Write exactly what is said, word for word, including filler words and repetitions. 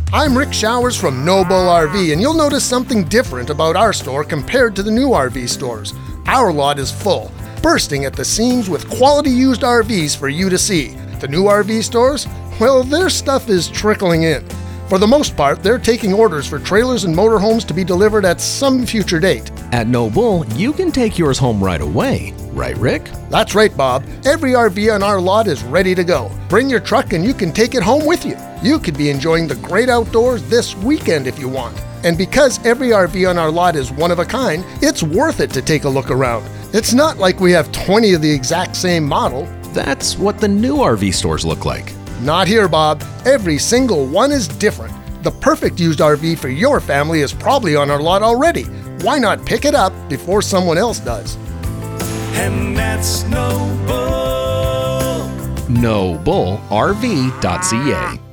I'm Rick Showers from Noble R V, and you'll notice something different about our store compared to the new R V stores. Our lot is full, bursting at the seams with quality used R Vs for you to see. The new R V stores? Well, their stuff is trickling in. For the most part, they're taking orders for trailers and motorhomes to be delivered at some future date. At Noble, you can take yours home right away. Right, Rick? That's right, Bob. Every R V on our lot is ready to go. Bring your truck and you can take it home with you. You could be enjoying the great outdoors this weekend if you want. And because every R V on our lot is one of a kind, it's worth it to take a look around. It's not like we have twenty of the exact same model. That's what the new R V stores look like. Not here, Bob. Every single one is different. The perfect used R V for your family is probably on our lot already. Why not pick it up before someone else does? And that's Noble. Noble R V dot C A